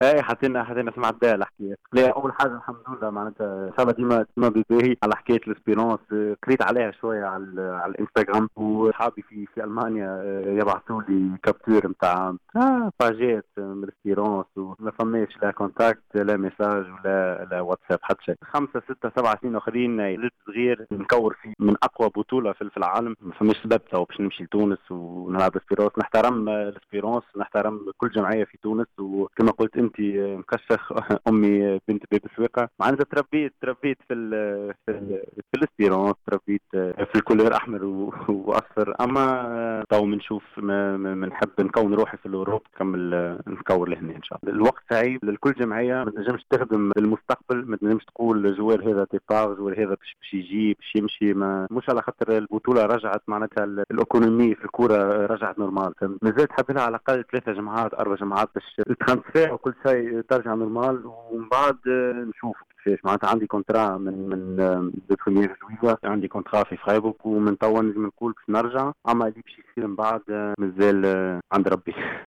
اي حتى سمعت بها الحكايه. لا، اول حاجه الحمد لله معناتها ان شاء الله ديما بالباهي على حكايه الاسبيرونس. قريت عليها شويه على الانستغرام، واصحابي في المانيا يبعثوا لي كابتور نتاع باجات من الاسبيرونس، وما فماش لا كونتاكت لا ميساج ولا واتساب حتى شيء. 5 6 7 سنين اخرين ولد صغير نكور فيه من اقوى بطوله في العالم، ما فماش سبب تو باش نمشي لتونس ونلعب اسبيرونس. نحترم الاسبيرونس، نحترم كل جمعيه في تونس، وكما قلت انت مكشخ امي بنت باب سويقه، معناتها تربيت في الاسبيرونس، تربيت في الكولور احمر واصفر. اما تو بنشوف ما نحب نكون روحي في الاوروب، نكمل نكور لهنا ان شاء الله. الوقت صعيب لكل جمعيه، ما تنجمش تخدم بالمستقبل، ما تنجمش تقول الجوار هذا تيبار، الجوار هذا باش يجي باش يمشي، ما مش على خاطر البطوله رجعت معناتها الايكونومي في الكوره رجعت نورمال. مازال تحب لها على الاقل 3 جمعات 4 جمعات باش الترانسفير وكل شيء ترجع نورمال، ومن بعد نشوف كيفاش. معناتها عندي كونترا من دو بروميير جويليا، عندي كونترا في فرايبورغ، ومن توا نجم نقول باش نرجع. اما اللي باش يصير من بعد مازال عند ربي.